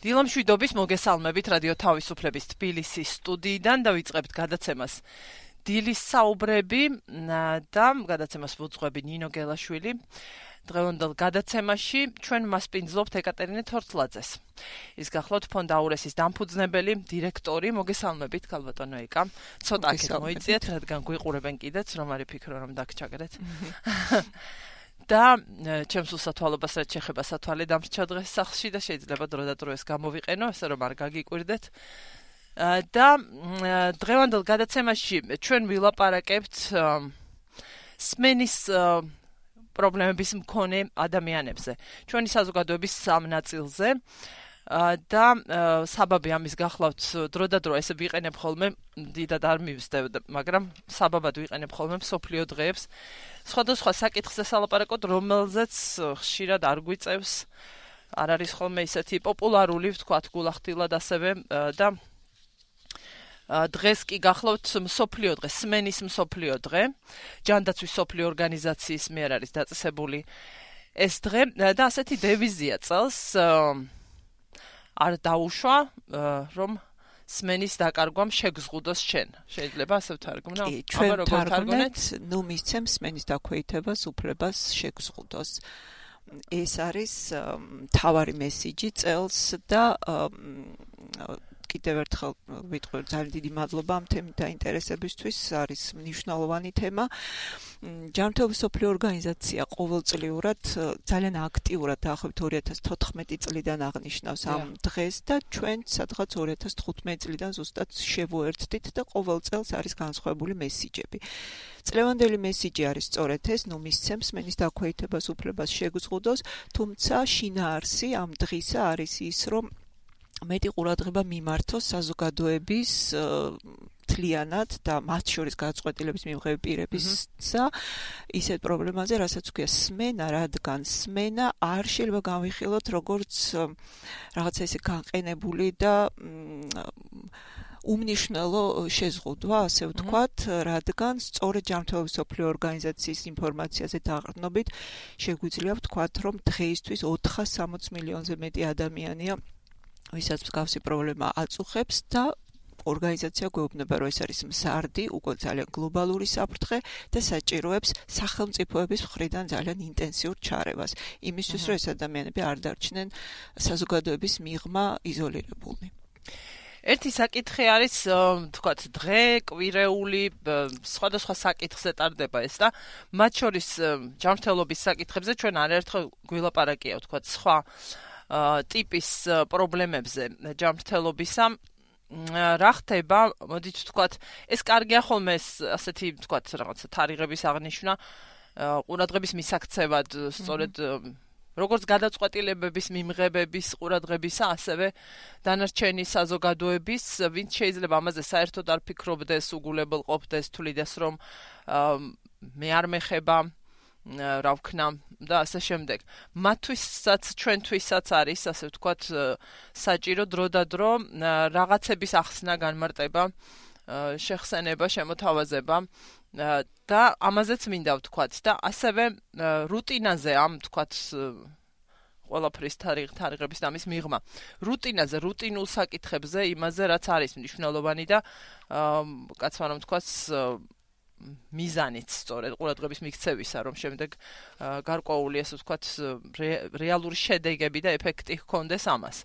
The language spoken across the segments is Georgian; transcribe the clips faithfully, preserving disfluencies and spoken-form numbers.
დილამშვიდობის მოგესალმებით რადიო თავისუფლების თბილისის სტუდიიდან დავიწყებთ გადაცემას დილის საუბრები და გადაცემას ვუძღვები ნინო გელაშვილი. დღევანდელ გადაცემაში ჩვენ მასპინძლობთ ეკატერინე თორთლაძეს. ის გახლავთ ფონდ აურესის დამფუძნებელი დირექტორი. მოგესალმებით ქალბატონო ეკა. ცოტა აქეთ მოიწიეთ, რადგან გვიყურებენ კიდეც, რომ არ იფიქრო რომ დაგჩაგდეთ. და ჩემს უსათვალობას რაც შეეხება სათვალე დამრჩა დღეს სახლში და შეიძლება დრო და დრო ეს გამოვიყენო, ესე რომ არ გაგიკვირდეთ. და დღევანდელ გადაცემაში ჩვენ ვილაპარაკებთ სმენის პრობლემების მქონე ადამიანებზე. ჩვენი საზოგადოების სამ ნაწილზე და საბაბი ამის გახლავთ დრო და დრო ესე ვიყენებ ხოლმე, დიდად არ მივსდევ, მაგრამ საბაბად ვიყენებ ხოლმე მსოფლიო დღეებს. სხვადასხვა საკითხზე სალაპარაკოთ, რომელზეც ხშირად არ გვიწევს, არ არის ხოლმე ისეთი პოპულარული, ვთქვათ, გულახდილად ასევე და დღეს კი გახლავთ მსოფლიო დღე, სმენის მსოფლიო დღე. ჯანდაცვის მსოფლიო ორგანიზაციის მიერ არის დაწესებული ეს დღე და ასეთი დევიზია წელს არ დაუშვა, რომ სმენის დაკარგვამ შეგზღუდოს ჩვენ. შეიძლება ასე ვთარგმნო? კი, ჩვენ ვთარგმნეთ, ნუ მისცემს სმენის დაქვეითებას უფლებას შეგზღუდოს. ეს არის მთავარი მესიჯი წელს და კიდევ ერთხელ ვიტყვი ძალიან დიდი მადლობა ამ თემით დაინტერესებისთვის, არის მნიშვნელოვანი თემა. ჯანმრთელობის მსოფლიო ორგანიზაცია ყოველწლიურად ძალიან აქტიურად დაახლოებით ორი ათას თოთხმეტი წლიდან აღნიშნავს ამ დღეს და ჩვენ სადღაც ორი ათას თხუთმეტი წლიდან ზუსტად შევუერთდით და ყოველ წელს არის განსხვავებული მესიჯები. წლევანდელი მესიჯი არის სწორედ ეს, ნუ მისცემს სმენის დაქვეითებას უფლებას შეგზღუდოს, თუმცა შინაარსი ამ დღისა არის ის, რომ მეტი ყურადღება მიმართოს საზოგადოების მთლიანად და მათ შორის გადაწყვეტილების მიღების პირებისა ისეთ პრობლემაზე, რასაც ქვია სმენა, რადგან სმენა არ შეიძლება განვიხილოთ როგორც რაღაცა ესე განყენებული და უმნიშვნელო შეზღუდვა, ასე ვთქვათ, რადგან სწორედ ჯანმრთელობის მსოფლიო ორგანიზაციის ინფორმაციაზე დაყრდნობით შეგვიძლია ვთქვათ, რომ დღეისთვის ოთხას სამოცი მილიონზე მეტი ადამიანია ვისაც მსგავსი პრობლემა აწუხებს და ორგანიზაცია გვეუბნება, რომ ეს არის მზარდი, უკვე ძალიან გლობალური საფრთხე და საჭიროებს სახელმწიფოების მხრიდან ძალიან ინტენსიურ ჩარევას. იმისთვის, რომ ეს ადამიანები არ დარჩნენ საზოგადოების მიღმა იზოლირებულნი. ერთი საკითხი არის, თქვათ, დღე, კვირეული, სხვადასხვა საკითხზე ტარდება ეს და მათ შორის ჯანმრთელობის საკითხებზე ჩვენ არაერთხელ გვილაპარაკია, თქვათ, სხვა ტიპის პრობლემებზე ჯანმრთელობისა. რა ხდება, მოდით ვთქვათ, ეს კარგია ხოლმე ეს ასეთი, ვთქვათ, რაღაცა თარიღების აღნიშვნა, ყურადღების მისაქცევად, სწორედ როგორც გადაწყვეტილებების მიმღებების ყურადღებისა, ასევე დანარჩენი საზოგადოების, ვინც შეიძლება ამაზე საერთოდ არ ფიქრობდეს, უგულებელყოფდეს, თვლიდეს, რომ მე არ მეხება, რა ვქნა და ასე შემდეგ. მათთვისაც, ჩვენთვისაც არის, ასე ვთქვათ, საჭირო დრო და დრო რაღაცების ახსნა, განმარტება, შეხსენება, შემოთავაზება და ამაზეც მინდა ვთქვათ და ასევე რუტინაზე ამ ვთქვათ ყველაფრის თარიღების და ამის მიღმა. რუტინაზე, რუტინულ საკითხებზე, იმაზე რაც არის მნიშვნელოვანი და კაცმა რომ ვთქვათ მიზანიც სწორედ ყურადღების მიქცევისა, რომ შემდეგ გარკვეული ასე ვთქვათ რეალური შედეგები და ეფექტი ჰქონდეს ამას.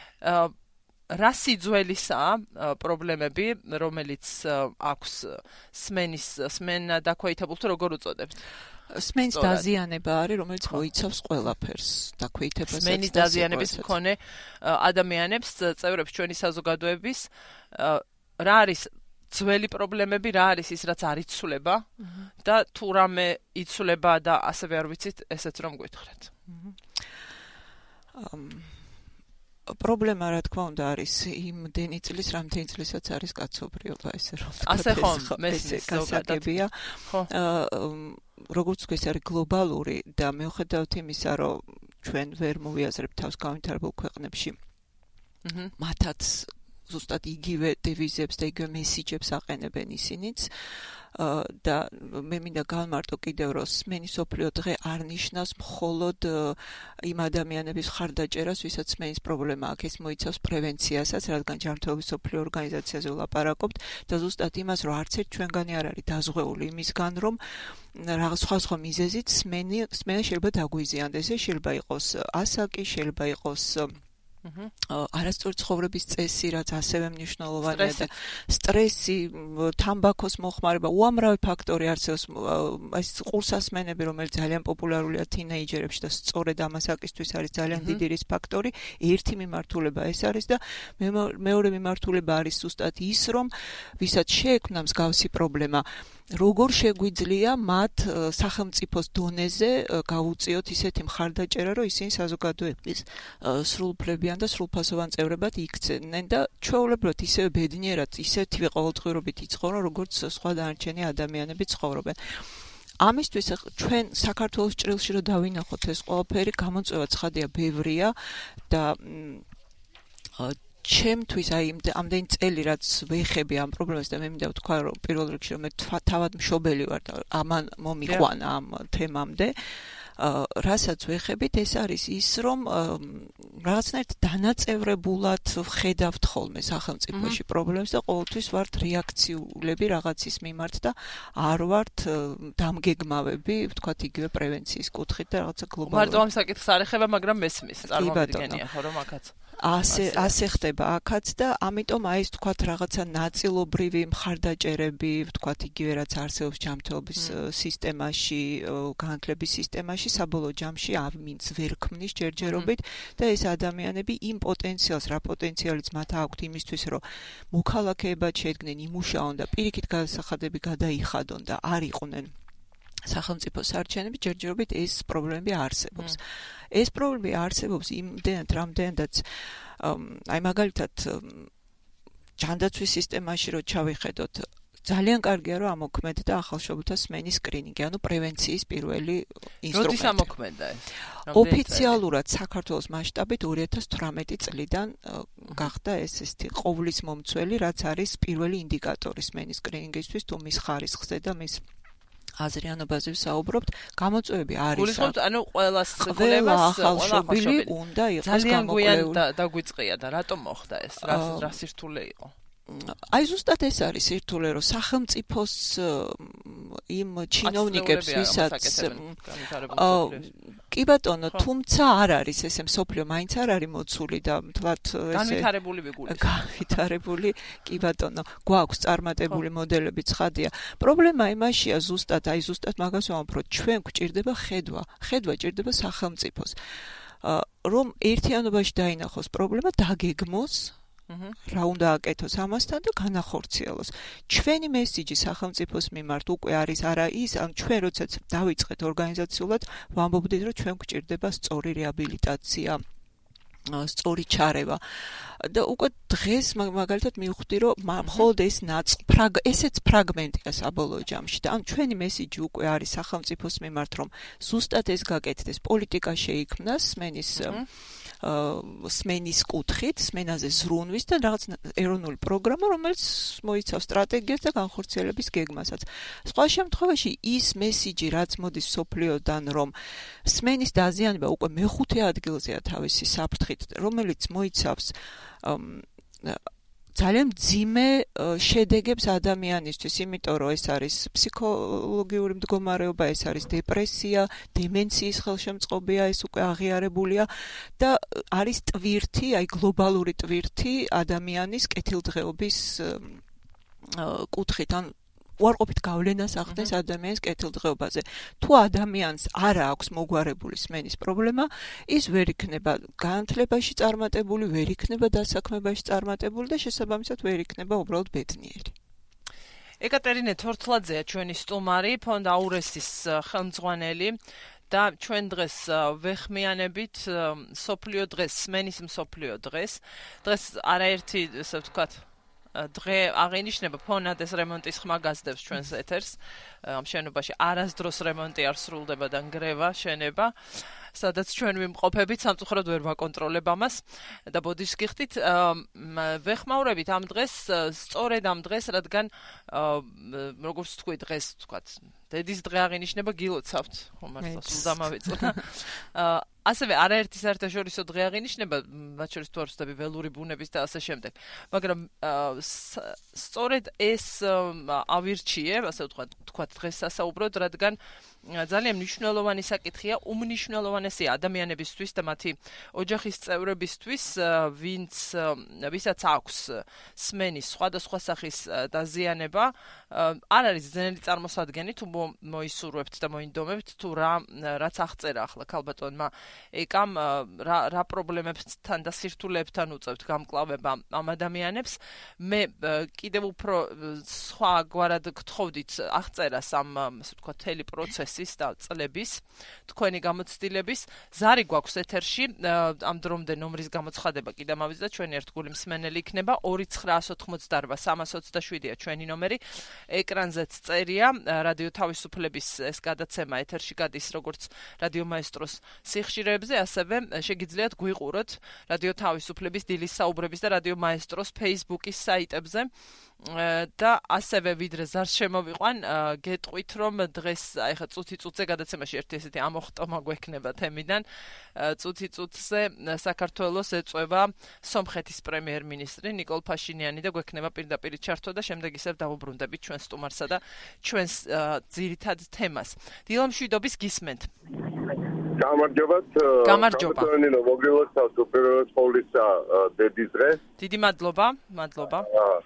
რა სიძველისაა პრობლემები, რომელიც აქვს სმენის სმენა დაქვეითებულ თუ როგორ უწოდებთ? სმენის დაზიანება არის, რომელიც მოიცავს ყველაფერს, დაქვეითებასაც. სმენის დაზიანების მქონე ადამიანებს, წევრებს ჩვენი საზოგადოების, რა არის ძველი პრობლემები, რა არის ის, რაც არ იცვლება და თუ რამე იცვლება და ასევე არ ვიცით, ესეც რომ გვითხრათ. პრობლემა რა თქმა უნდა არის იმდენი წლის, რამდენი წლისაც არის კაცობრიობა, ესე რომ ვთქვათ. ასე ხომ, მესმის გასაგებია. როგორც ეს არის გლობალური და მიუხედავად იმისა, რომ ჩვენ ვერ მოვიაზრებთ თავს განვითარებულ ქვეყნებში, მათაც ზუსტად იგივე დევიზებს და იგივე მესიჯებს აყენებენ ისინიც. და მე მინდა გავმარტო კიდევ რომ სმენის სოფლიო დღე არ ნიშნავს მხოლოდ იმ ადამიანების ხარდაჭერას, ვისაც სმენის პრობლემა აქვს, ეს მოიცავს პრევენციასაც, რადგან ჯანმრთელობის სოფლიო ორგანიზაციაზე ვლაპარაკობთ და ზუსტად იმას, რომ არც ერთ ჩვენგანი არ არის დაზღვეული იმისგან, რომ რაღაც სხვადასხვა მიზეზით სმენი სმენა შეიძლება დაგვიზიანდეს. ეს შეიძლება იყოს ასაკი, შეიძლება იყოს არასწორი ცხოვრების წესი, რაც ასევე მნიშვნელოვანია და სტრესი, თამბაქოს მოხმარება, უამრავი ფაქტორი არსებობს. ეს ყურსასმენები, რომელიც ძალიან პოპულარულია თინეიჯერებში და სწორედ ამ ასაკისთვის არის ძალიან დიდი რის ფაქტორი. ერთი მიმართულება ეს არის და მეორე მიმართულება არის ზუსტად ის, რომ ვისაც შეექმნა მსგავსი პრობლემა, როგორ შეგვიძლია მათ სახელმწიფოს დონეზე გაუწიოთ ისეთი მხარდაჭერა, რომ ისინი საზოგადოების სრულუფლებიან და სრულფასოვან წევრებად იქცნენ და ჩვეულებრივად ისევე ბედნიერად, ისეთივე ყოველდღიურობით იცხოვრონ, როგორც სხვა დანარჩენი ადამიანები ცხოვრობენ. ამისთვის ჩვენ საქართველოს ჭრილში რომ დავინახოთ ეს ყველაფერი, გამოწვევა ცხადია ბევრია და ჩემთვის აი ამდენი წელი რაც ვეხები ამ პრობლემას და მე მინდა ვთქვა რომ პირველ რიგში რომ მე თავად მშობელი ვარ და ამან მომიყვანა ამ თემამდე რასაც ვეხებით ეს არის ის რომ რაღაცნაირად დანაწევრებულად ვხედავთ ხოლმე სახელმწიფოში პრობლემებს და ყოველთვის ვართ რეაქციულები რაღაცის მიმართ და არ ვართ დამგეგმავები ვთქვათ იგივე პრევენციის კუთხით და რაღაცა გლობალურად მარტო ამ საკითხს არ ეხება მაგრამ მესმის წარმოვიდგენია ხო რომ აქაც ასე ასე ხდება აქაც და ამიტომ აი ეს თქვათ რაღაცა ნაწილობრივი მხარდაჭერები, ვთქვათ იგივე რაც არსებობს ჯანმრთელობის სისტემაში, განათლების სისტემაში, საბოლოო ჯამში ამინც ვერ ქმნის ჯერჯერობით და ეს ადამიანები იმ პოტენციალს, რა პოტენციალიც მათ აქვთ იმისთვის, რომ მოქალაქეებად შედგნენ, იმუშაონ და პირიქით გადასახადები გადაიხადონ და არ იყვნენ სახელმწიფო სარჩენები, ჯერჯერობით ეს პრობლემები არსებობს. ეს პრობლემები არსებობს იმდენად, რამდენადაც აი მაგალითად ჯანდაცვის სისტემაში რო ჩავიხედოთ, ძალიან კარგია რომ ამოქმედდა ახალშობილთა სმენის სკრინინგი, ანუ პრევენციის პირველი ინსტრუმენტი. როდის ამოქმედდა ეს? ოფიციალურად საქართველოს მასშტაბით ორი ათას თვრამეტი წლიდან გახდა ეს ესეთი ყოვლის მომცველი, რაც არის პირველი ინდიკატორი სმენის სკრინინგისთვის, თუ მის ხარისხზე და მის აზრიანობაზე ვსაუბრობთ, გამოწვევები არის. გულისხმობთ, ანუ ყველა სხდელებას ახალშობილი უნდა იყოს ძალიან გვიან დაგვიწყია და რატომ მოხდა ეს? რა სირთულე იყო? აი ზუსტად ეს არის სირთულე, რომ სახელმწიფოს იმ ჩინოვნიკებს, ვისაც კი ბატონო, თუმცა არ არის ესე მსოფლიო მაინც არ არის მოცული და მთლად ესე განვითარებული ვიგული. განვითარებული, კი ბატონო, გვაქვს წარმატებული მოდელები ცხადია. პრობლემა იმაშია ზუსტად, აი ზუსტად მაგას ვამბობ, რომ ჩვენ გვჭირდება ხედვა, ხედვა ჭირდება სახელმწიფოს. რომ ერთიანობაში დაინახოს პრობლემა, დაგეგმოს რა უნდა აკეთოს ამასთან და განახორციელოს. ჩვენი მესიჯი სახელმწიფოს მიმართ უკვე არის არა ის, ან ჩვენ როდესაც დავიწყეთ ორგანიზაციულად, ვამბობდით, რომ ჩვენ გვჭირდება სწორი რეაბილიტაცია, სწორი ჩარევა. და უკვე დღეს მაგალითად მივხვდი, რომ მხოლოდ ეს ნაწ ესეც ფრაგმენტია საბოლოო ჯამში და ან ჩვენი მესიჯი უკვე არის სახელმწიფოს მიმართ, რომ ზუსტად ეს გაკეთდეს, პოლიტიკა შეიქმნას სმენის სმენის კუთხით, სმენაზე ზრუნვის და რაღაც ეროვნული პროგრამა, რომელიც მოიცავს სტრატეგიას და განხორციელების გეგმასაც. სხვა შემთხვევაში ის მესიჯი, რაც მოდის მსოფლიოდან, რომ სმენის დაზიანება უკვე მეხუთე ადგილზეა თავისი საფრთხით, რომელიც მოიცავს ძალიან მძიმე შედეგებს ადამიანისთვის, იმიტომ რომ ეს არის ფსიქოლოგიური მდგომარეობა, ეს არის დეპრესია, დემენციის ხელშემწყობია, ეს უკვე აღიარებულია და არის ტვირთი, აი გლობალური ტვირთი ადამიანის კეთილდღეობის კუთხით, ან უარყოფით გავლენას ახდენს ადამიანის კეთილდღეობაზე. თუ ადამიანს არ აქვს მოგვარებული სმენის პრობლემა, ის ვერ იქნება განათლებაში წარმატებული, ვერ იქნება დასაქმებაში წარმატებული და შესაბამისად ვერ იქნება უბრალოდ ბედნიერი. ეკატერინე თორთლაძეა ჩვენი სტუმარი, ფონდ აურესის ხელმძღვანელი და ჩვენ დღეს ვეხმიანებით სოფლიო დღეს, სმენის მსოფლიო დღეს. დღეს არაერთი, ასე ვთქვათ, დღე აღინიშნება ფონად ეს რემონტის ხმა გასდევს ჩვენს ეთერს. ამ შენობაში არასდროს რემონტი არ სრულდება და ნგრევა შენება. სადაც ჩვენ ვიმყოფებით, სამწუხაროდ ვერ ვაკონტროლებ ამას და ბოდიშს გიხდით, ვეხმაურებით ამ დღეს, სწორედ ამ დღეს, რადგან როგორც თქვი დღეს, თქვათ, დედის დღე აღინიშნება გილოცავთ, ხომართლა სულ დამავეწონა. ასევე არაერთი საერთაშორისო დღე აღინიშნება, მათ შორის თუ არ ვცდები ველური ბუნების და ასე შემდეგ. მაგრამ სწორედ ეს ავირჩიე, ასე ვთქვათ, თქვათ დღეს სასაუბროდ, რადგან ძალიან მნიშვნელოვანი საკითხია, უმნიშვნელოვანესია ადამიანებისთვის და მათი ოჯახის წევრებისთვის, ვინც ვისაც აქვს სმენის სხვადასხვა სახის დაზიანება, არ არის ძნელი წარმოსადგენი, თუ მოისურვებთ და მოინდომებთ, თუ რა რაც აღწერა ახლა ქალბატონმა ეკამ რა რა პრობლემებთან და სირთულეებთან უწევთ გამკლავება ამ ადამიანებს. მე კიდევ უფრო სხვაგვარად გთხოვდით აღწერას ამ ასე ვთქვათ მთელი პროცესის და წლების თქვენი გამოცდილების. ზარი გვაქვს ეთერში ამ დრომდე ნომრის გამოცხადება კიდე მავიწყდა, ჩვენი ერთგული მსმენელი იქნება ორი ცხრაასი ოცდაოთხ სამას ოცდაშვიდია ჩვენი ნომერი. ეკრანზეც წერია რადიო თავისუფლების ეს გადაცემა ეთერში გადის როგორც რადიო მაესტროს სიხშირეებზე, ასევე შეგიძლიათ გვიყუროთ რადიო თავისუფლების დილის საუბრების და რადიო მაესტროს Facebook-ის საიტებზე. და ასევე ვიდრე ზარს შემოვიყვან, გეტყვით რომ დღეს აი ხა წუთი წუთზე გადაცემაში ერთი ესეთი ამოხტომა გვექნება თემიდან. წუთი წუთზე საქართველოს ეწვევა სომხეთის პრემიერ-მინისტრი ნიკოლ ფაშინიანი და გვექნება პირდაპირ ჩართვა და შემდეგ ისევ დავუბრუნდებით ჩვენს სტუმარსა და ჩვენს ძირითად თემას. დილამშვიდობის გისმენთ. გამარჯობათ. გამარჯობა. ნინო მოგილოცავთ უპირველეს ყოვლისა დედის დღე. დიდი მადლობა, მადლობა.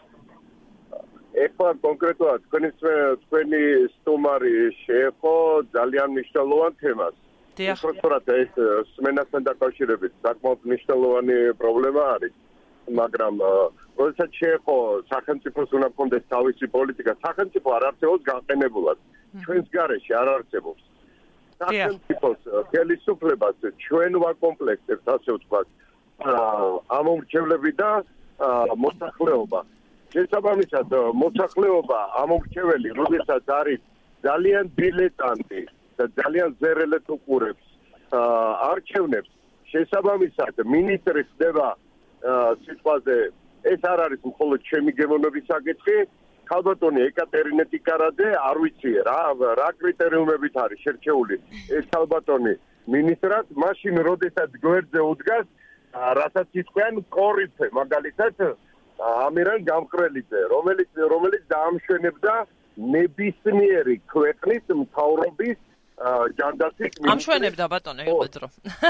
ეხლა კონკრეტულად თქვენი სტუმარი შეეხო ძალიან მნიშვნელოვან თემას. უბრალოდ ეს სმენასთან დაკავშირებით საკმაოდ მნიშვნელოვანი პრობლემა არის, მაგრამ როდესაც შეეხო სახელმწიფოს უნდა ჰქონდეს თავისი პოლიტიკა, სახელმწიფო არ არსებობს განყენებულად. ჩვენს გარეშე არ არსებობს. სახელმწიფოს ხელისუფლებას ჩვენ ვაკომპლექტებთ, ასე ვთქვათ, ამომრჩევლები და მოსახლეობა. შესაბამისად, მოსახლეობა ამომრჩეველი, როდესაც არის ძალიან დილეტანტი და ძალიან ზერელეთ უყურებს არჩევნებს, შესაბამისად, მინისტრი ხდება სიტყვაზე, ეს არ არის მხოლოდ ჩემი გემოვნების საკითხი, ქალბატონი ეკატერინე ტიკარაძე, არ ვიცი რა რა კრიტერიუმებით არის შერჩეული ეს ქალბატონი მინისტრად, მაშინ როდესაც გვერდზე უდგას, რასაც იტყვიან კორიფე, მაგალითად ამირან გამყრელიძე, რომელიც რომელიც დაამშვენებდა ნებისმიერი ქვეყნის მთავრობის ჯანდაცვის მინისტრს. ამშვენებდა ბატონო, იყო დრო.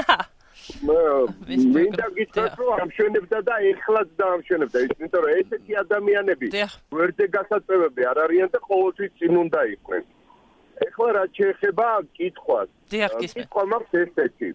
მინდა გითხრათ, რომ ამშვენებდა და ეხლაც დაამშვენებდა, იმიტომ რომ ესეთი ადამიანები გვერდზე გასაწევები არ არიან და ყოველთვის წინ უნდა იყვნენ. ეხლა რა შეეხება კითხვას. კითხვა მაქვს ესეთი.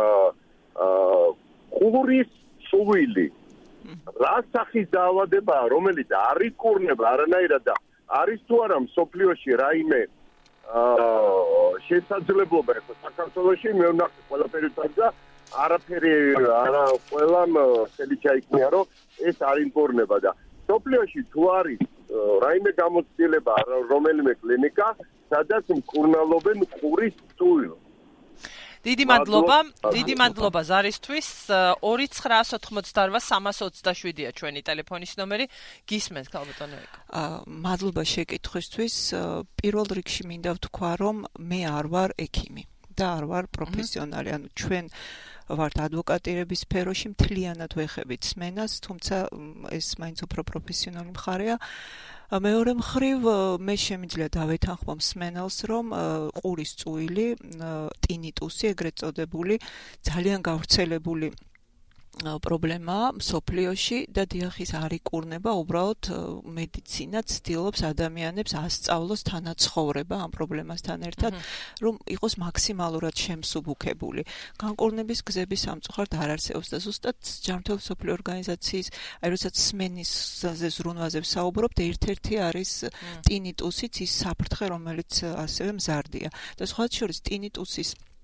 ყურის წვილი რა სახის დაავადებაა, რომელიც არ იკურნება არანაირად და არის თუ არა მსოფლიოში რაიმე შესაძლებლობა ეხლა საქართველოში მე ვნახე ყველაფერი და არაფერი არა ყველამ ხელი ჩაიქნია რომ ეს არ იკურნება და მსოფლიოში თუ არის რაიმე გამოცდილება რომელიმე კლინიკა სადაც მკურნალობენ ყურის წვილს. დიდი მადლობა, დიდი მადლობა ზარისთვის. ორი ცხრაასი ოცდაოთხ სამას ოცდაშვიდია ჩვენი ტელეფონის ნომერი. გისმენთ ქალბატონო ეკა. მადლობა შეკითხვისთვის. პირველ რიგში მინდა ვთქვა, რომ მე არ ვარ ექიმი და არ ვარ პროფესიონალი, ანუ ჩვენ ვართ ადვოკატირების სფეროში, მთლიანად ვეხებით სმენას, თუმცა ეს მაინც უფრო პროფესიონალი მხარეა. მეორე მხრივ მე შემიძლია დავეთანხმო მსმენელს, რომ ყურის წვილი, ტინიტუსი, ეგრეთ წოდებული, ძალიან გავრცელებული პრობლემაა მსოფლიოში და დიახის არ იკურნება, უბრალოდ მედიცინა ცდილობს ადამიანებს ასწავლოს თანაცხოვრება ამ პრობლემასთან ერთად, რომ იყოს მაქსიმალურად შემსუბუქებული. განკურნების გზები სამწუხაროდ არ არსებობს და ზუსტად ჯანმრთელობის მსოფლიო ორგანიზაციის, აი როდესაც სმენის ზრუნვაზე ვსაუბრობთ, ერთ-ერთი არის ტინიტუსიც, ის საფრთხე, რომელიც ასევე მზარდია. და სხვა შორის ტინიტუსის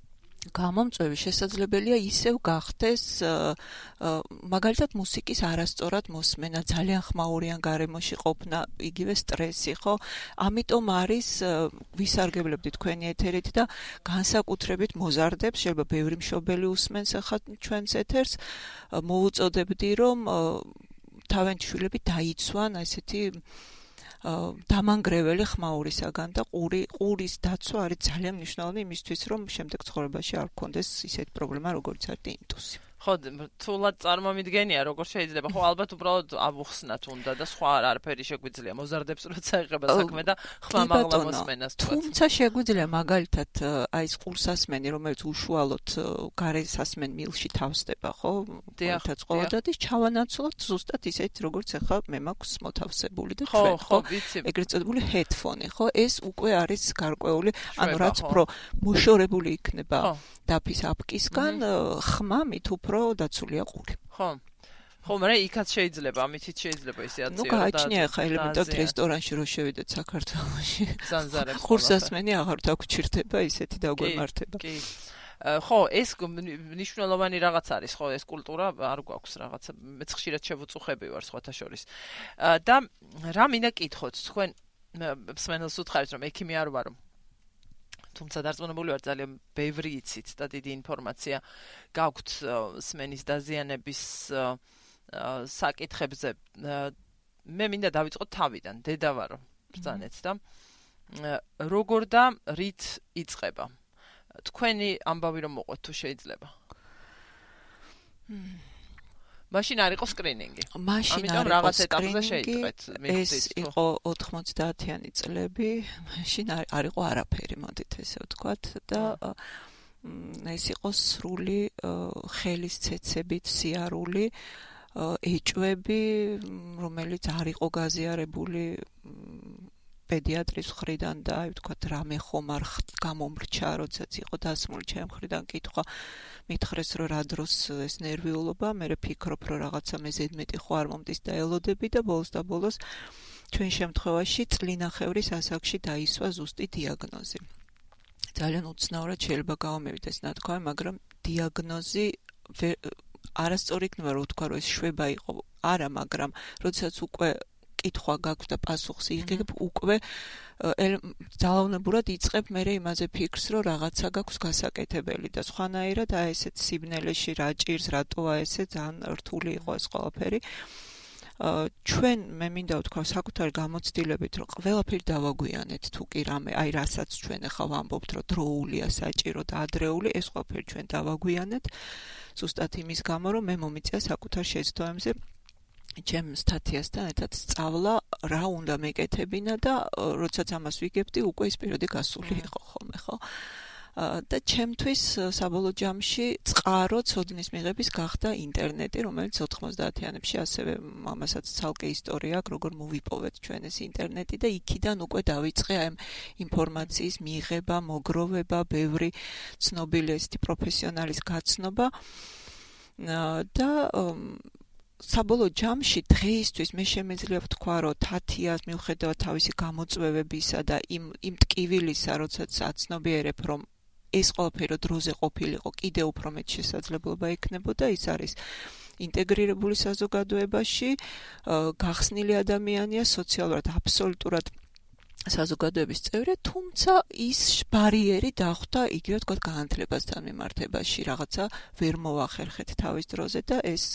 გამომწვევი შესაძლებელია ისევ გახდეს მაგალითად მუსიკის არასწორად მოსმენა, ძალიან ხმაურიან გარემოში ყოფნა, იგივე სტრესი, ხო? ამიტომ არის ვისარგებლებდი თქვენი ეთერით და განსაკუთრებით მოზარდებს, შეიძლება ბევრი მშობელი უსმენს ახლა ჩვენს ეთერს, მოუწოდებდი რომ თავიანთი შვილები დაიცვან ესეთი დამანგრეველი ხმაურისაგან და ყური ყურის დაცვა არის ძალიან მნიშვნელოვანი იმისთვის, რომ შემდეგ ცხოვრებაში არ გქონდეს ისეთი პრობლემა, როგორც არის ტინიტუსი. ხო, თულად წარმომიდგენია, როგორ შეიძლება, ხო, ალბათ უბრალოდ ავუხსნათ უნდა და სხვა არაფერი შეგვიძლია, მოზარდებს როცა ეხება საქმე და ხმამაღლა მოსმენას თქვა. თუმცა შეგვიძლია მაგალითად აი ეს ყურსასმენი, რომელიც უშუალოდ გარესასმენ მილში თავსდება, ხო? თუმცა ყოველდღიურად ჩავანაცვლოთ ზუსტად ისეთ, როგორც ახლა მე მაქვს მოთავსებული და ჩვენ, ხო? ეგრეთ წოდებული headphone, ხო? ეს უკვე არის გარკვეული, ანუ რაც უფრო მოშორებული იქნება დაფის აპკისგან, ხმა მით უფრო დაცულია ყური. ხო. ხო, მაგრამ იქაც შეიძლება, ამითიც შეიძლება ისე აციო. ნუ გააჩნია ხა ელემენტად რესტორანში რო შევიდეთ საქართველოში. ზანზარებს. ხურსასმენი აღარ დაგჭირდება ისეთი დაგვემართება. კი. ხო, ეს მნიშვნელოვანი რაღაც არის, ხო, ეს კულტურა არ გვაქვს რაღაცა. მეც ხშირად შევუწუხები ვარ სხვათა შორის. და რა მინდა კითხოთ, თქვენ მსმენელს უთხარით, რომ ექიმი არ ვარო. თუმცა დარწმუნებული ვარ ძალიან ბევრი იცით და დიდი ინფორმაცია გაქვთ სმენის დაზიანების საკითხებზე. მე მინდა დავიწყოთ თავიდან, დედა ვარო ბრძანეთ და როგორ და რით იწყება. თქვენი ამბავი რომ მოყვეთ თუ შეიძლება. მაშინ არ იყო სკრინინგი. მაშინ არ იყო სკრინინგი. ეს იყო ოთხმოცდაათიანი წლები. მაშინ არ იყო არაფერი, მოდით ესე ვთქვათ და ეს იყო სრული ხელის ცეცებით სიარული, ეჭვები, რომელიც არ იყო გაზიარებული პედიატრის მხრიდან და აი ვთქვათ რამე ხომ არ გამომრჩა, როდესაც იყო დასმული ჩემ მხრიდან კითხვა, მითხრეს რომ რა დროს ეს ნერვიულობა, მე ვფიქრობ რომ რაღაცა მე ზედმეტი ხო არ მომდის და ელოდები და ბოლოს და ბოლოს ჩვენ შემთხვევაში წლინახევრის ასაკში დაისვა ზუსტი დიაგნოზი. ძალიან უცნაურად შეიძლება გავამევიდეს ნათქვამი, მაგრამ დიაგნოზი არასწორი იქნება რომ ვთქვა რომ ეს შვება იყო, არა, მაგრამ როდესაც უკვე კითხვა გაქვს და პასუხს იღებ, უკვე ძალაუნებურად იწყებ მე იმაზე ფიქრს, რომ რაღაცა გაქვს გასაკეთებელი და სხვანაირად აი ესეთ სიბნელეში რა ჭირს, რატოა ესე, ძალიან რთული იყო ეს ყველაფერი. ჩვენ მე მინდა ვთქვა საკუთარი გამოცდილებით, რომ ყველაფერი დავაგვიანეთ თუ კი რამე, აი რასაც ჩვენ ახლა ვამბობთ, რომ დროულია, საჭირო და ადრეული, ეს ყველაფერი ჩვენ დავაგვიანეთ. ზუსტად იმის გამო, რომ მე მომიწია საკუთარ შეცდომებზე ჩემ სტატიასთან ერთად სწავლა რა უნდა მეკეთებინა და როდესაც ამას ვიგებდი, უკვე ის პერიოდი გასული იყო ხოლმე, ხო? და ჩემთვის საბოლოო ჯამში წყარო ცოდნის მიღების გახდა ინტერნეტი, რომელიც ოთხმოცდაათიანებში ასევე ამასაც ცალკე ისტორია აქვს, როგორ მოვიპოვეთ ჩვენ ეს ინტერნეტი და იქიდან უკვე დავიწყე ამ ინფორმაციის მიღება, მოგროვება, ბევრი ცნობილი ესეთი პროფესიონალის გაცნობა და საბოლოო ჯამში დღეისთვის მე შემეძლია ვთქვა, რომ თათიას მიუხედავად თავისი გამოწვევებისა და იმ იმ ტკივილისა, როდესაც აცნობიერებ, რომ ეს ყველაფერი დროზე ყოფილიყო, კიდევ უფრო მეტ შესაძლებლობა ექნებოდა, ის არის ინტეგრირებული საზოგადოებაში, გახსნილი ადამიანია, სოციალურად აბსოლუტურად საზოგადოების წევრი, თუმცა ის ბარიერი დახვდა იგივე ვთქვათ განათლებასთან მიმართებაში, რაღაცა ვერ მოახერხეთ თავის დროზე და ეს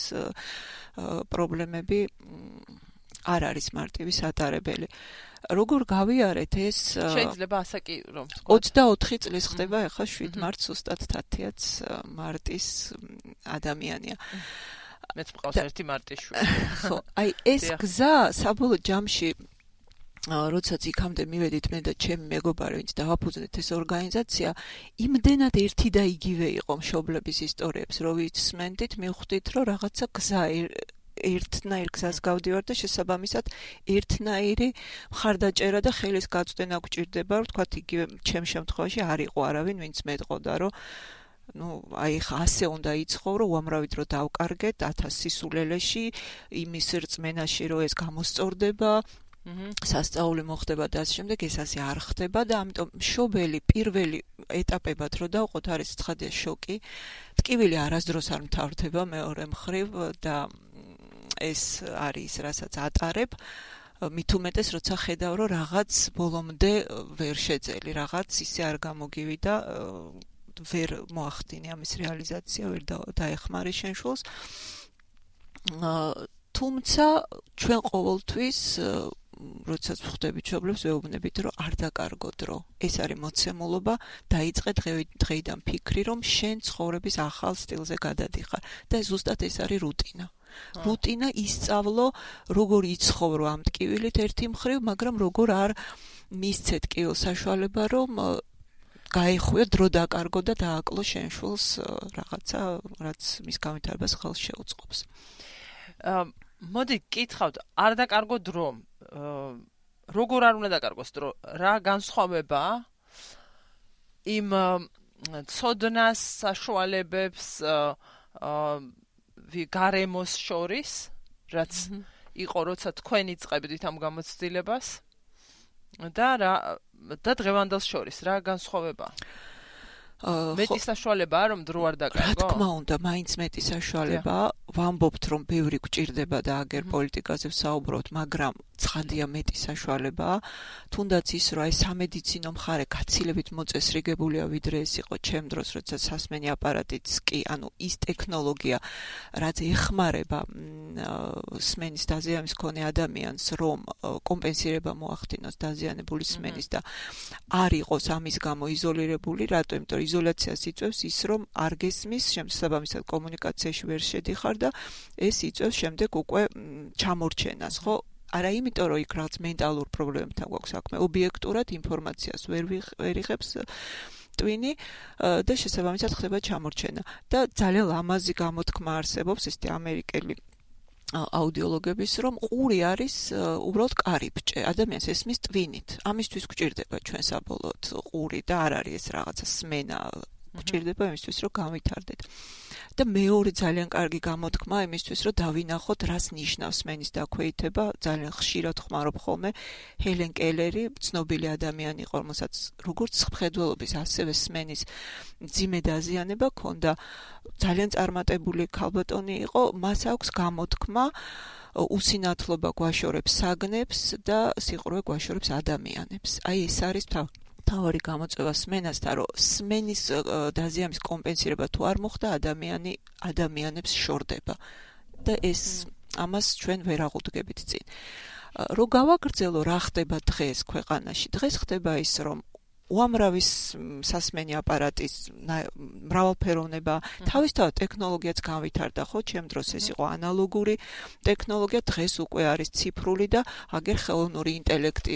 პრობლემები არ არის მარტივი სატარებელი. როგორ გავიარეთ ეს შეიძლება ასაკი რომ ოცდაოთხი წლის ხდება ახლა შვიდ მარტს ზუსტად თათიაც მარტის ადამიანია. მეც მყავს ერთი მარტის შვილი. ხო, აი ეს გზა საბოლოო ჯამში როდესაც იქამდე მივედით მე და ჩემი მეგობარი, ვინც დავაფუძნეთ ეს ორგანიზაცია, იმდენად ერთი და იგივე იყო მშობლების ისტორიებს, რომ ვიცმენდით, მივხვდით, რომ რაღაცა გზა ერთნაირ გზას გავდივარ და შესაბამისად ერთნაირი მხარდაჭერა და ხელის გაწვდენა გვჭირდება, ვთქვათ, იგივე ჩემ შემთხვევაში არ იყო არავინ, ვინც მეტყოდა, რომ ну, აი ხა ასე უნდა იცხოვრო, უამრავი დრო დავკარგეთ ათას სისულელეში, იმის რწმენაში, რომ ეს გამოსწორდება. სასწაული მოხდება და ამ შემდეგ ეს ასე არ ხდება და ამიტომ მშობელი პირველი ეტაპებად რო დავყოთ არის ცხადია შოკი. ტკივილი არასდროს არ მთავრდება მეორე მხრივ და ეს არის რასაც ატარებ. მით უმეტეს როცა ხედავ რომ რაღაც ბოლომდე ვერ შეძელი, რაღაც ისე არ გამოგივიდა, ვერ მოახდინე ამის რეალიზაცია, ვერ დაეხმარი შენ შულს. თუმცა ჩვენ ყოველთვის როდესაც ვხვდებით მშობლებს ვეუბნებით რომ არ დაკარგო დრო. ეს არის მოცემულობა, დაიწყე დღეიდან ფიქრი რომ შენ ცხოვრების ახალ სტილზე გადადიხარ და ზუსტად ეს არის რუტინა. რუტინა ისწავლო როგორ იცხოვრო ამ ტკივილით ერთი მხრივ, მაგრამ როგორ არ მისცე ტკივილ საშუალება რომ გაეხვიო დრო დაკარგო და დააკლო შენ შულს რაღაცა რაც მის განვითარებას ხელს შეუწყობს. მოდი გკითხავთ, არ დაკარგო დრო. როგორ არ უნდა დაკარგოს დრო? რა განსხვავება იმ ცოდნას საშუალებებს გარემოს შორის, რაც იყო როცა თქვენ იწყებდით ამ გამოცდილებას და რა და დღევანდელს შორის რა განსხვავება? მეტი საშუალებაა რომ დრო არ დაკარგო? რა თქმა უნდა, მაინც მეტი საშუალებაა. ვამბობთ რომ ბევრი გვჭირდება და აგერ პოლიტიკაზე ვსაუბრობთ, მაგრამ ცხადია მეტი საშუალებაა. თუნდაც ის რომ აი სამედიცინო მხარე გაცილებით მოწესრიგებულია ვიდრე ეს იყო ჩემ დროს, როცა სასმენი აპარატიც კი, ანუ ის ტექნოლოგია, რაც ეხმარება სმენის დაზიანების მქონე ადამიანს, რომ კომპენსირება მოახდინოს დაზიანებული სმენის და არ იყოს ამის გამო იზოლირებული, რატო? იმიტომ რომ იზოლაციას იწვევს ის, რომ არ გესმის, შესაბამისად კომუნიკაციაში ვერ შედიხარ და ეს იწვევს შემდეგ უკვე ჩამორჩენას, ხო? არა იმიტომ რომ იქ რაღაც მენტალურ პრობლემებთან გვაქვს საქმე, ობიექტურად ინფორმაციას ვერ ვერ იღებს ტვინი და შესაბამისად ხდება ჩამორჩენა და ძალიან ლამაზი გამოთქმა არსებობს ესეთი ამერიკელი აუდიოლოგების რომ ყური არის უბრალოდ კარიბჭე, ადამიანს ესმის ტვინით. ამისთვის გვჭირდება ჩვენ საბოლოოდ ყური და არ არის ეს რაღაცა სმენა, გვჭირდება იმისთვის რომ გავითარდეთ. და მეორე ძალიან კარგი გამოთქმა იმისთვის რომ დავინახოთ რას ნიშნავს სმენის დაქვეითება, ძალიან ხშირად ხმარობ ხოლმე ჰელენ კელერი, ცნობილი ადამიანი იყო, რომელსაც როგორც მხედველობის ასევე სმენის მძიმე დაზიანება ჰქონდა, ძალიან წარმატებული ქალბატონი იყო, მას აქვს გამოთქმა უსინათლობა გვაშორებს საგნებს და სიყრუე გვაშორებს ადამიანებს. აი ეს არის თავარი გამოწვევა სმენასთან, რომ სმენის დაზიანების კომპენსირება თუ არ მოხდა, ადამიანი ადამიანებს შორდება და ეს ამას ჩვენ ვერ აღუდგებით წინ. რო გავაგრძელო რა ხდება დღეს ქვეყანაში? დღეს ხდება ის, რომ უამრავი სასმენი აპარატის მრავალფეროვნება, თავისთავად ტექნოლოგიაც განვითარდა, ხო? ჩემ დროს ეს იყო ანალოგური ტექნოლოგია, დღეს უკვე არის ციფრული და აგერ ხელოვნური ინტელექტი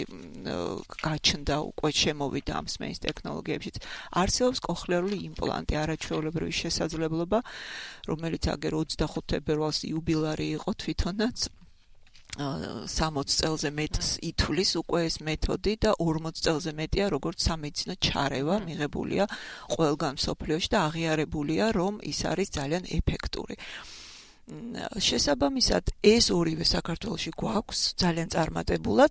გაჩნდა, უკვე შემოვიდა ამ სმენის ტექნოლოგიებშიც. არსებობს კოხლეარული იმპლანტი, არაჩვეულებრივი შესაძლებლობა, რომელიც აგერ ოცდახუთ თებერვალს იუბილარი იყო თვითონაც. სამოც წელზე მეტს ითვლის უკვე ეს მეთოდი და ორმოც წელზე მეტია როგორც სამედიცინო ჩარევა მიღებულია ყველგან მსოფლიოში და აღიარებულია რომ ის არის ძალიან ეფექტური. შესაბამისად ეს ორივე საქართველოში გვაქვს ძალიან წარმატებულად.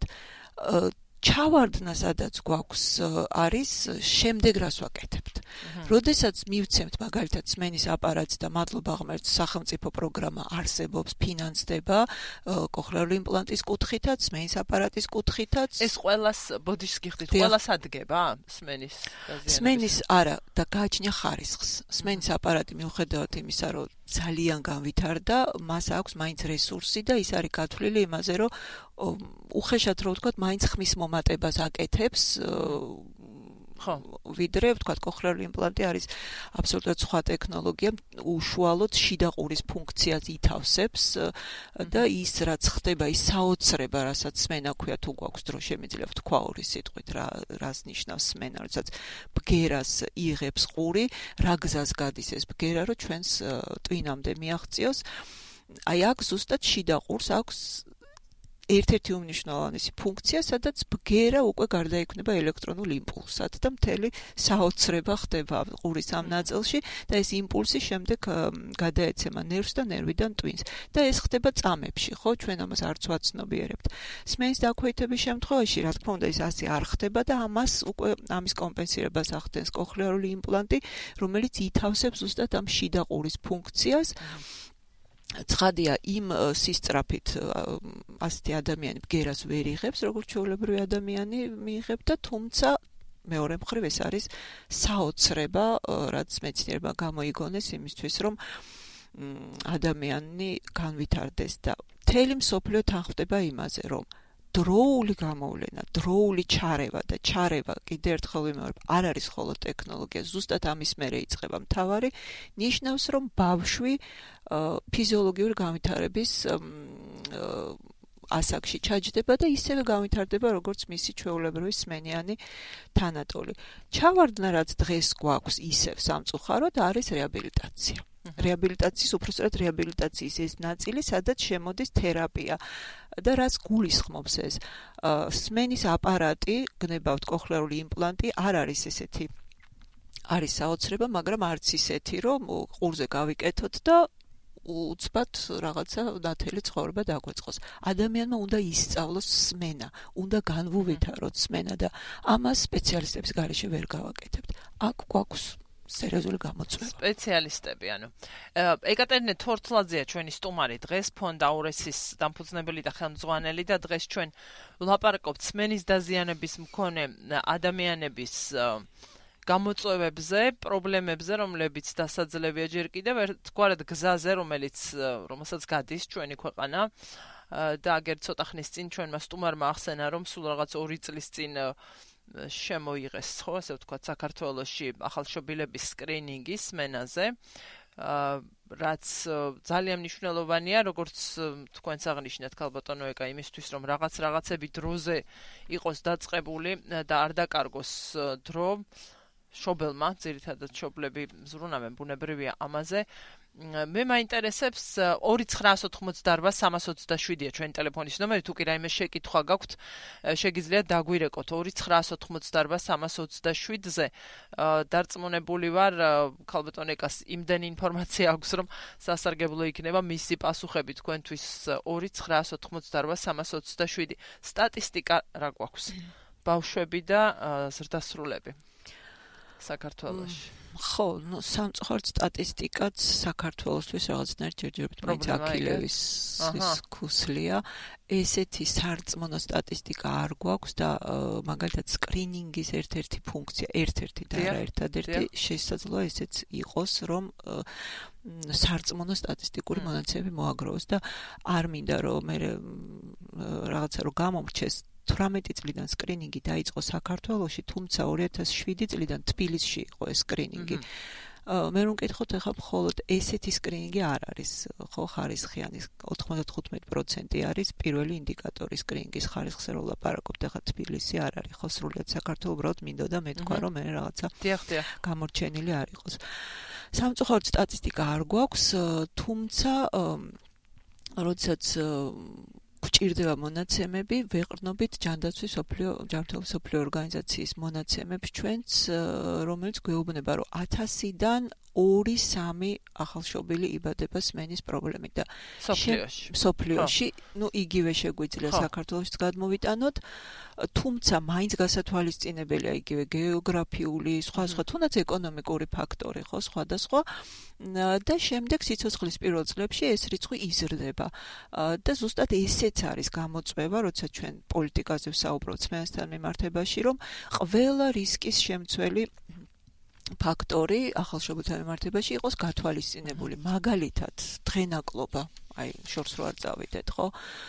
ჩავარდნა სადაც გვაქვს არის შემდეგ რას ვაკეთებთ. როდესაც მივცემთ მაგალითად სმენის აპარატს და მადლობა ღმერთს სახელმწიფო პროგრამა არსებობს, ფინანსდება კოხლეარული იმპლანტის კუთხითაც, სმენის აპარატის კუთხითაც. ეს ყველას ბოდიშს გიხდით, ყველას ადგება სმენის დაზიანებას? სმენის არა და გააჩნია ხარისხს. სმენის აპარატი მიუხედავად იმისა, რომ ძალიან განვითარდა, მას აქვს მაინც რესურსი და ის არის გათვლილი იმაზე, რომ უხეშად რო ვთქვათ, მაინც ხმის მომატებას აკეთებს, ხო, ვიდრე ვთქვათ, კოხლეარული იმპლანტი არის აბსოლუტურად სხვა ტექნოლოგია, უშუალოდ შიდა ყურის ფუნქციას ითავსებს და ის რაც ხდება, ის საოცრება, რასაც სმენა ქვია, თუ გვაქვს დრო, შემიძლია ვთქვა ორი სიტყვით, რა რას ნიშნავს სმენა, როდესაც ბგერას იღებს ყური, რა გზას გადის ეს ბგერა, რომ ჩვენს ტვინამდე მიაღწიოს. აი აქ ზუსტად შიდა ყურს აქვს ერთ-ერთი უმნიშვნელოვანესი ფუნქცია, სადაც ბგერა უკვე გარდაიქმნება ელექტრონულ იმპულსად და მთელი საოცრება ხდება ყურის ამ ნაწილში და ეს იმპულსი შემდეგ გადაეცემა ნერვს და ნერვიდან ტვინს. და ეს ხდება წამებში, ხო, ჩვენ ამას არც ვაცნობიერებთ. სმენის დაქვეითების შემთხვევაში, რა თქმა უნდა, ეს ასე არ ხდება და ამას უკვე ამის კომპენსირებას ახდენს კოხლეარული იმპლანტი, რომელიც ითავსებს ზუსტად ამ შიდა ყურის ფუნქციას. ცხადია, იმ სისწრაფით ასეთი ადამიანი ბგერას ვერ იღებს, როგორც ჩვეულებრივი ადამიანი მიიღებდა, თუმცა მეორე მხრივ ეს არის საოცრება, რაც მეცნიერებმა გამოიგონეს იმისთვის, რომ ადამიანი განვითარდეს და მთელი მსოფლიო თანხმდება იმაზე, რომ დროული გამოვლენა, დროული ჩარევა და ჩარევა კიდე ერთხელ ვიმეორებ, არ არის მხოლოდ ტექნოლოგია, ზუსტად ამის მერე იწყება მთავარი, ნიშნავს, რომ ბავშვი ფიზიოლოგიური განვითარების ასაკში ჩაჯდება და ისევე განვითარდება, როგორც მისი ჩვეულებრივი სმენიანი თანატოლი. ჩავარდნა, რაც დღეს გვაქვს ისევ სამწუხაროდ, არის რეაბილიტაცია. რეაბილიტაციის, უпростоრად რეაბილიტაციის ეს ნაწილი, სადაც შემოდის თერაპია და რაც გულისხმობს ეს სმენის აპარატი, გნებავთ კოხლეარული იმპლანტი, არ არის ესეთი არის საოცრება, მაგრამ არც ისეთი, რომ ყურზე გავიკეთოთ და უცბად რაღაცა ნათელი ცხოვრება დაგვეწყოს. ადამიანმა უნდა ისწავლოს სმენა, უნდა განვუვითაროთ სმენა და ამას სპეციალისტების გარეშე ვერ გავაკეთებთ. აქ გვაქვს სერიოზული გამოწვევა. სპეციალისტები, ანუ ეკატერინე თორთლაძეა ჩვენი სტუმარი დღეს, ფონდ აურესის დამფუძნებელი და ხელმძღვანელი და დღეს ჩვენ ვლაპარაკობთ სმენის დაზიანების მქონე ადამიანების გამოწვევებზე, პრობლემებზე, რომლებიც დასაძლებია ჯერ კიდევ ერთგვარად გზაზე, რომელიც რომელსაც გადის ჩვენი ქვეყანა და აგერ ცოტა ხნის წინ ჩვენმა სტუმარმა ახსენა, რომ სულ რაღაც ორი წლის წინ შემოიღეს, ხო, ასე ვთქვათ, საქართველოში ახალშობილების სკრინინგი სმენაზე, რაც ძალიან მნიშვნელოვანია, როგორც თქვენს აღნიშნეთ, ქალბატონო ეკა, იმისთვის, რომ რაღაც რაღაცები დროზე იყოს დაწყებული და არ დაკარგოს დრო შობელმა, ძირითადად შობლები ზრუნავენ, ბუნებრივია ამაზე. მე მაინტერესებს ორი ცხრაას ოთხმოცდაარბა სამას ოცდაშვიდია ჩვენი ტელეფონის ნომერი, თუ კი რაიმე შეკითხვა გაქვთ, შეგიძლიათ დაგვირეკოთ ორი ცხრაას ოთხმოცდაარბა სამას ოცდაშვიდზე. დარწმუნებული ვარ, ქალბატონ ეკას იმდენი ინფორმაცია აქვს, რომ სასარგებლო იქნება მისი პასუხები თქვენთვის ორი ცხრაას ოთხმოცდაარბა სამას ოცდაშვიდი. სტატისტიკა რა გვაქვს? ბავშვები და ზრდასრულები საქართველოში. ხო, ну, სამწუხაროდ სტატისტიკაც საქართველოსთვის რაღაცნაირად ჯერჯერობით მაინც აქილევის ქუსლია. ესეთი სარწმუნო სტატისტიკა არ გვაქვს და მაგალითად სკრინინგის ერთ-ერთი ფუნქცია, ერთ-ერთი და არა ერთადერთი შესაძლოა ესეც იყოს, რომ სარწმუნო სტატისტიკური მონაცემები მოაგროვოს და არ მინდა რომ მე რაღაცა რომ გამომრჩეს თვრამეტი წლიდან სკრინინგი დაიწყო საქართველოში, თუმცა ორი ათას შვიდი წლიდან თბილისში იყო ეს სკრინინგი. მე რომ მკითხოთ, ახლა მხოლოდ ესეთი სკრინინგი არ არის, ხო, ხარისხიანი ოთხმოცდათხუთმეტი პროცენტი არის პირველი ინდიკატორი სკრინინგის ხარისხზე რომ ვლაპარაკობთ, ახლა თბილისი არ არის, ხო, სრულად საქართველო უბრალოდ მინდოდა მეთქვა, რომ მე რაღაცა გამორჩენილი არ იყოს. სამწუხაროდ სტატისტიკა არ გვაქვს, თუმცა როდესაც გვჭირდება მონაცემები, ვეყრდნობით ჯანდაცვის სოფლიო ჯანმრთელობის სოფლიო ორგანიზაციის მონაცემებს ჩვენც, რომელიც გვეუბნება, რომ ათასიდან ორი სამი ახალშობილი იბადება სმენის პრობლემით და სოფლიოში. სოფლიოში, ну, იგივე შეგვიძლია საქართველოშიც გადმოვიტანოთ, თუმცა მაინც გასათვალისწინებელია იგივე გეოგრაფიული, სხვა სხვა, თუნდაც ეკონომიკური ფაქტორი, ხო, სხვადასხვა და შემდეგ სიცოცხლის პირველ წლებში ეს რიცხვი იზრდება. და ზუსტად ესეც არის გამოწვევა, როცა ჩვენ პოლიტიკაზე ვსაუბრობთ სმენასთან მიმართებაში, რომ ყველა რისკის შემცველი ფაქტორი ახალშობილთა მიმართებაში იყოს გათვალისწინებული. მაგალითად, დღენაკლობა, აი, შორს რო არ წავიდეთ, ხო?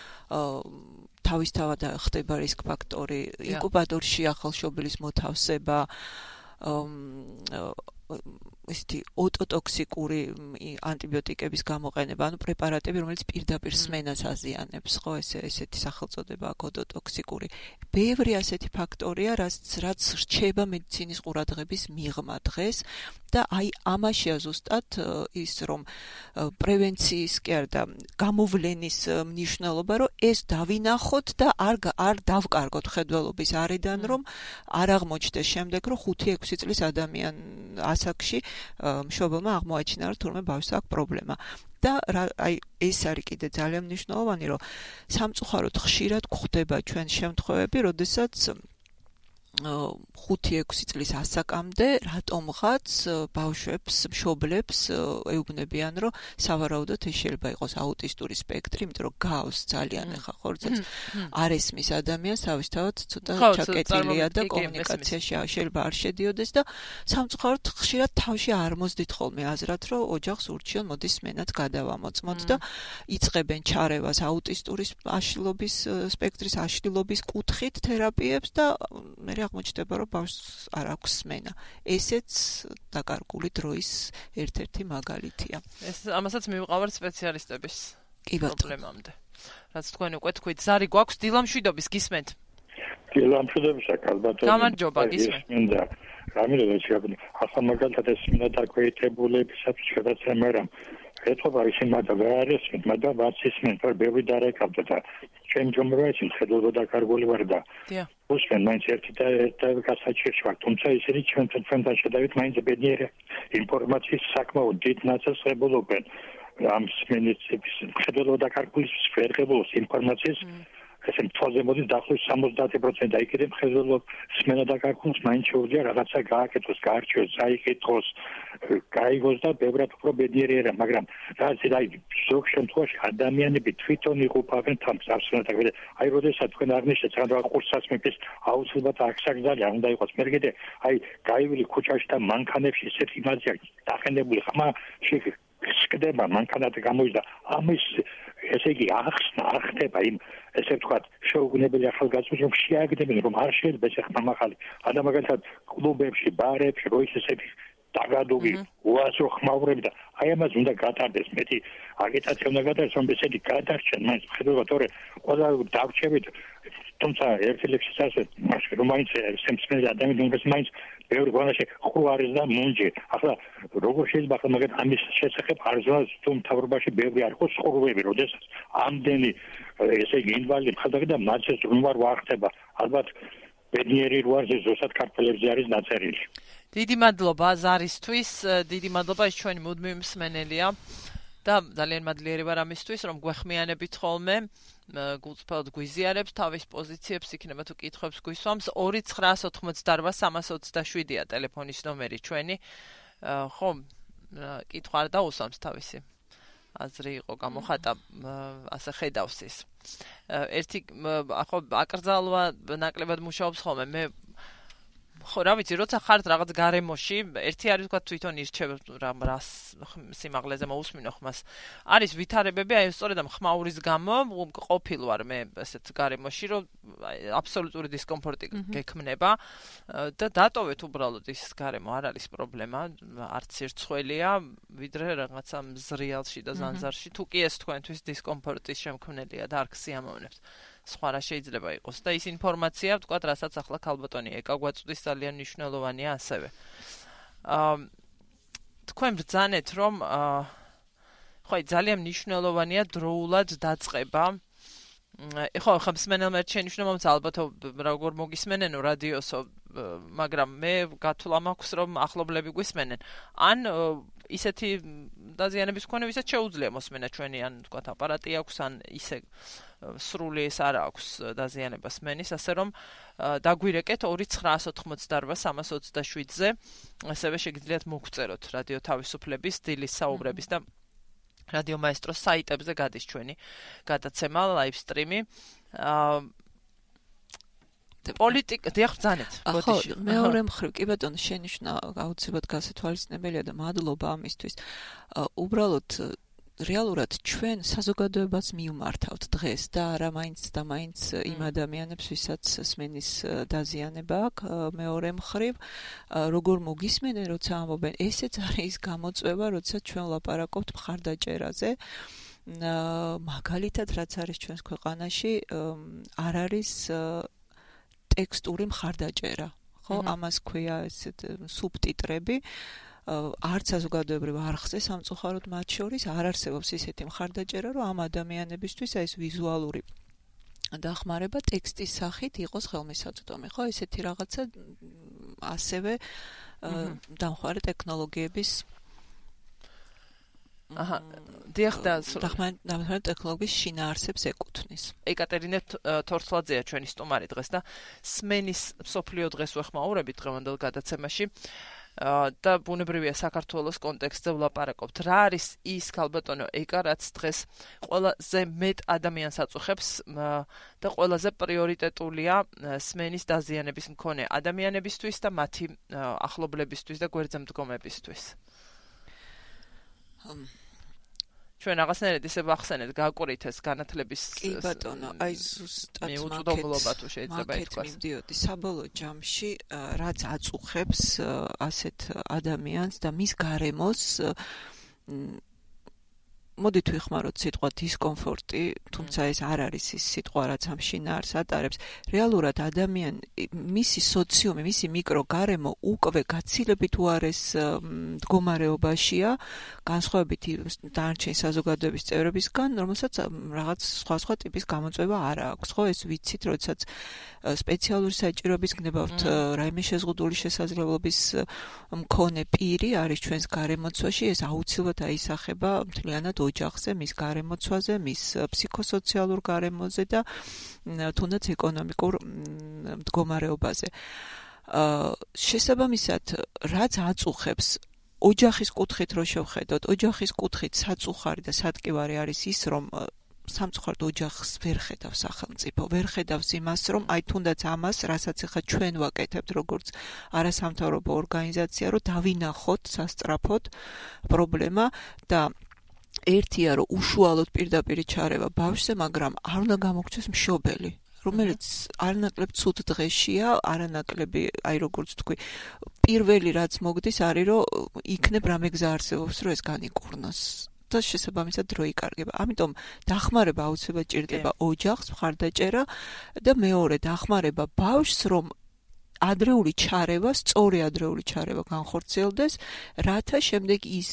თავისთავად ხდება რისკ ფაქტორი, ინკუბატორში ახალშობილის მოთავსება, ისეთი ოტოტოქსიკური ანტიბიოტიკების გამოყენება, ანუ პრეპარატები, რომელიც პირდაპირ სმენას აზიანებს, ხო, ესე ესეთი სახელწოდება აქვს ოტოტოქსიკური. ბევრი ასეთი ფაქტორია, რაც რაც რჩება მედიცინის ყურადღების მიღმა დღეს და აი ამაშია ზუსტად ის რომ პრევენციის კი არა და გამოვლენის მნიშვნელობა, რომ ეს დავინახოთ და არ არ დავკარგოთ ხედველობის არიდან, რომ არ აღმოჩნდეს შემდეგ, რომ ხუთი ექვსი წლის ადამიან ასაკში მშობელმა აღმოაჩინა, რომ თურმე ბავშვს აქვს პრობლემა. და აი ეს არის კიდე ძალიან მნიშვნელოვანი, რომ სამწუხაროდ ხშირად გვხვდება ჩვენ შემთხვევები, როდესაც ხუთი ექვსი წლის ასაკამდე რატომღაც ბავშვებს, მშობლებს ეუბნებიან, რომ სავარაუდოდ ეს შეიძლება იყოს აუტისტური სპექტრი, იმიტომ რომ გავს ძალიან ახლა ხო როდესაც არ ესმის ადამიანს, თავისთავად ცოტა ჩაკეტილია და კომუნიკაციაში შეიძლება არ შედიოდეს და სამწუხაროდ ხშირად თავში არ მოსდით ხოლმე აზრად, რომ ოჯახს ურჩიონ მოდის სმენაც გადავამოწმოთ და იწყებენ ჩარევას აუტისტური აშლილობის სპექტრის აშლილობის კუთხით თერაპიებს და მე აღმოჩნდება, რომ ბავშვს არ აქვს სმენა. ესეც დაკარგული დროის ერთ-ერთი მაგალითია. ეს ამასაც მივყავართ სპეციალისტების პრობლემამდე. რაც თქვენ უკვე თქვით, ზარი გვაქვს დილამშვიდობის გისმენთ. დილამშვიდობისა, კალბატონი. გამარჯობა, გისმენთ. რამირედა შეგვიძლია ახლა მაგალითად ეს მინდა დაქვეითებულებისათვის შედაცემ მაგრამ ეთქობა ისინი მაგრამ ვერ არის მაგრამ ვაცისმენ თორე ბევრი დარეკავდა და ჩემ ჯომროებში ხედავდა დაკარგული ვარ და უსმენ მაინც ერთი და ერთ გასაჩერში ვარ თუმცა ისინი ჩვენთან ჩვენთან შედავით მაინც ბედნიერი ინფორმაციის საკმაოდ დიდ ნაწილს ღებულობენ ამ სმენიცების ხედავდა დაკარგული სფერღებულოს ინფორმაციის ესე მთვაზე მოდის დაახლოებით სამოცდაათი პროცენტი აი კიდე მხედველობ სმენა დაკარგულს მაინც შეუძლია რაღაცა გააკეთოს, გაარჩიოს, წაიკითხოს, გაიგოს და ბევრად უფრო ბედნიერია, მაგრამ რაც აი ზოგ შემთხვევაში ადამიანები თვითონ იღუპავენ თავს არსებობად. აი როდესაც თქვენ აღნიშნეთ რაღაც ყურსას მეფის აუცილებლად აქსაგზალია უნდა იყოს. მე კიდე აი გაივილი ქუჩაში და მანქანებში ესეთ იმაზია დახენებული ხმა შეგდება მანქანად გამოიძა ამის ესე იგი ახსნა არ ხდება იმ ესე ვთქვათ შეუგნებელი ახალგაზრდებს რომ შეაგდებენ რომ არ შეიძლება ეს ხმა მაღალი ადა მაგალითად კლუბებში ბარებში რო ის ესეთი დაგადუგი უასო ხმაურები და აი ამას უნდა გატარდეს მეტი აგიტაცია უნდა გატარდეს რომ ესეთი გადარჩენ მაინც ხედავთ თორე ყველა დავრჩებით თუმცა ერთი ლექსის ასე მაშინ რომ მაინც სემსმენი ადამიანებს მაინც ბევრი გვანაში ხუ არის და მუნჯი ახლა როგორ შეიძლება ახლა მაგათ ამის შესახებ არზვას თუ მთავრობაში ბევრი არ იყოს ხურვები როდესაც ამდენი ესე იგი ინვალიდი ხალხი და მათს რომ არ ვახტება ალბათ ბედნიერი როარზე ზუსტად ქართველებზე არის დაწერილი დიდი მადლობა ზარისთვის დიდი მადლობა ის ჩვენი მუდმივი მსმენელია და ძალიან მადლიერი ვარ ამისთვის რომ გვეხმიანებით ხოლმე გულწრფელად გვიზიარებს თავის პოზიციებს იქნება თუ კითხვებს გვისვამს ორი ცხრაას ოთხმოცდაოთხ სამას ოცდაშვიდია ტელეფონის ნომერი ჩვენი ხო კითხვა არ დაუსვამს თავისი აზრი იყო გამოხატა ასე ხედავს ის ერთი ხო აკრძალვა ნაკლებად მუშაობს ხოლმე მე ხო რა ვიცი როცა ხართ რაღაც გარემოში ერთი არის თქვა თვითონ ირჩევ რა სიმაღლეზე მოусმინო ხმას არის ვითარებები აი სწორედ ამ ხმაურის გამო ყოფილ ვარ მე ესეთ გარემოში რომ აბსოლუტური დისკომფორტი გექმნება და დატოვეთ უბრალოდ ის გარემო არ არის პრობლემა არც სირცხველია ვიდრე რაღაცა მზრიალში და ზანზარში თუ კი ეს თქვენთვის დისკომფორტის შემქმნელია და არ გსიამოვნებთ სხვა რა შეიძლება იყოს და ის ინფორმაცია ვთქვათ რასაც ახლა ქალბატონი ეკა გვაწვდის ძალიან მნიშვნელოვანია ასევე აა თქვენ ბრძანეთ რომ ხო ძალიან მნიშვნელოვანია დროულად დაწყება ხო ხო მსმენელმა შენიშნა მომცა ალბათ როგორ მოგისმენენო რადიოსო მაგრამ მე გათვლა მაქვს რომ ახლობლები გვისმენენ ან ისეთი დაზიანების მქონე ვისაც შეუძლია მოსმენა ჩვენი ან ვთქვათ აპარატი აქვს ან ისე სრული ეს არ აქვს დაზიანება სმენის ასე რომ დაგვირეკეთ ორი ცხრაას ოთხმოცდაოთხ სამას ოცდაშვიდზე ასევე შეგიძლიათ მოგწეროთ რადიო თავისუფლების დილის საუბრების და რადიო მაესტროს საიტებზე გადის ჩვენი გადაცემა ლაივ სტრიმი პოლიტიკა დიახ ბრძანეთ ბოდიში მეორე მხრივ კი ბატონო შენიშნა აუცილებლად გასათვალისწინებელია და მადლობა ამისთვის უბრალოდ რეალურად ჩვენ საზოგადოებას მივმართავთ დღეს და არა მაინც და მაინც იმ ადამიანებს, ვისაც სმენის დაზიანება აქვს მეორე მხრივ, როგორ მოგისმენენ, როცა ამბობენ, ესეც არის გამოწვევა, როცა ჩვენ ვლაპარაკობთ მხარდაჭერაზე. მაგალითად, რაც არის ჩვენს ქვეყანაში, არ არის ტექსტური მხარდაჭერა, ხო? ამას ქვია ესეთ სუბტიტრები. არც საზოგადოებრივ არხზე სამწუხაროდ მათ შორის არ არსებობს ისეთი მხარდაჭერა, რომ ამ ადამიანებისთვის ეს ვიზუალური დახმარება ტექსტის სახით იყოს ხელმისაწვდომი, ხო? ესეთი რაღაცა ასევე დამხმარე ტექნოლოგიების აჰა, დიახ და დამხმარე ტექნოლოგიის შინაარსებს ეკუთვნის. ეკატერინე თორცლაძეა ჩვენი სტუმარი დღეს და სმენის მსოფლიო დღეს ვეხმაურებით დღევანდელ გადაცემაში. და ბუნებრივია საქართველოს კონტექსტზე ვლაპარაკობთ. რა არის ის ქალბატონო ეკა, რაც დღეს ყველაზე მეტ ადამიანს აწუხებს და ყველაზე პრიორიტეტულია სმენის დაზიანების მქონე ადამიანებისთვის და მათი ახლობლებისთვის და გვერდზემდგომებისთვის? ჩვენ რაღაცნაირად ისე ვახსენეთ, გაკვირით ეს განათლების კი ბატონო, აი ზუსტად მიუწვდომობა თუ შეიძლება ითქვას. მივდიოდი საბოლოო ჯამში, რაც აწუხებს ასეთ ადამიანს და მის გარემოს, მოდით ვიხმაროთ სიტყვა დისკომფორტი, თუმცა ეს არ არის ის სიტყვა, რაც ამ შინაარსს ატარებს. რეალურად ადამიანი, მისი სოციუმი, მისი მიკროგარემო უკვე გაცილებით უარეს მდგომარეობაშია, განსხვავებით დანარჩენი საზოგადოების წევრებისგან, რომელსაც რაღაც სხვა სხვა ტიპის გამოწვევა არ აქვს, ხო? ეს ვიცით, როდესაც სპეციალური საჭიროების გნებავთ რაიმე შეზღუდული შესაძლებლობის მქონე პირი არის ჩვენს გარემოცვაში, ეს აუცილებლად აისახება მთლიანად ოჯახზე, მის გარემოცვაზე, მის ფსიქოსოციალურ გარემოზე და თუნდაც ეკონომიკურ მდგომარეობაზე. შესაბამისად, რაც აწუხებს ოჯახის კუთხით რო შევხედოთ, ოჯახის კუთხით საწუხარი და სატკივარი არის ის, რომ სამწუხაროდ ოჯახს ვერ ხედავს სახელმწიფო, ვერ ხედავს იმას, რომ აი თუნდაც ამას, რასაც ახლა ჩვენ ვაკეთებთ, როგორც არასამთავრობო ორგანიზაცია, რომ დავინახოთ სასწრაფოდ პრობლემა და ერთია, რომ უშუალოდ პირდაპირ ჩარევა ბავშვზე, მაგრამ არ უნდა გამოგჩეს მშობელი, რომელიც არანაკლებ ცუდ დღეშია, არანაკლები, აი როგორც თქვი, პირველი რაც მოგდის არის, რომ იქნებ რამე გზა არსებობს, რომ ეს განიკურნოს. და შესაბამისად დრო იკარგება. ამიტომ დახმარება აუცილებლად ჭირდება ოჯახს, მხარდაჭერა და მეორე დახმარება ბავშვს, რომ ადრეული ჩარევა, სწორი ადრეული ჩარევა განხორციელდეს, რათა შემდეგ ის